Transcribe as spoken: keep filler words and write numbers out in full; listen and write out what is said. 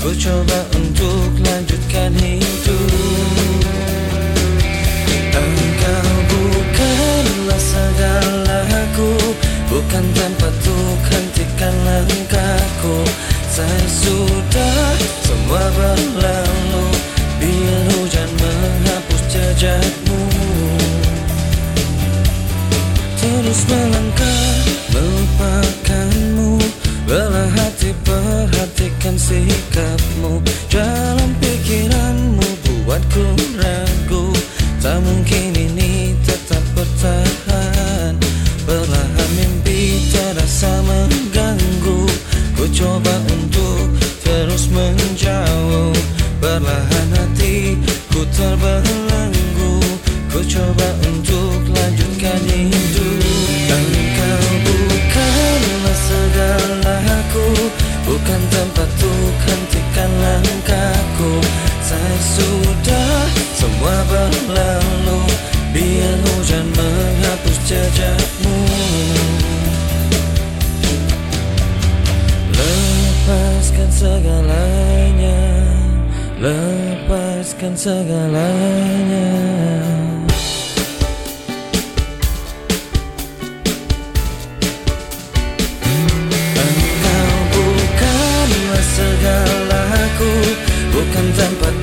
Ku coba untuk lanjutkan hidup. Engkau bukanlah segalaku, bukan tempatku hentikan langkahku. Saya sudah semua berlalu, biar hujan menghapus jejakmu. Terus melangkah melupakanmu, belah hati perhatikan sikapmu. Jalan pikiranmu buatku ragu, tak mungkin ini tetap bertahan. Perlahan mimpi terasa mengganggu, ku coba untuk terus menjauh. Perlahan hatiku terbelenggu, ku coba untuk lanjutkan hidup. Engkau bukanlah segalaku, bukan tempatku hentikan langkahku. Saya sudah semua berlalu, biar hujan menghapus jejakmu. Lepaskan segalanya, lepaskan segalanya. Engkau bukanlah segalaku, bukan tempat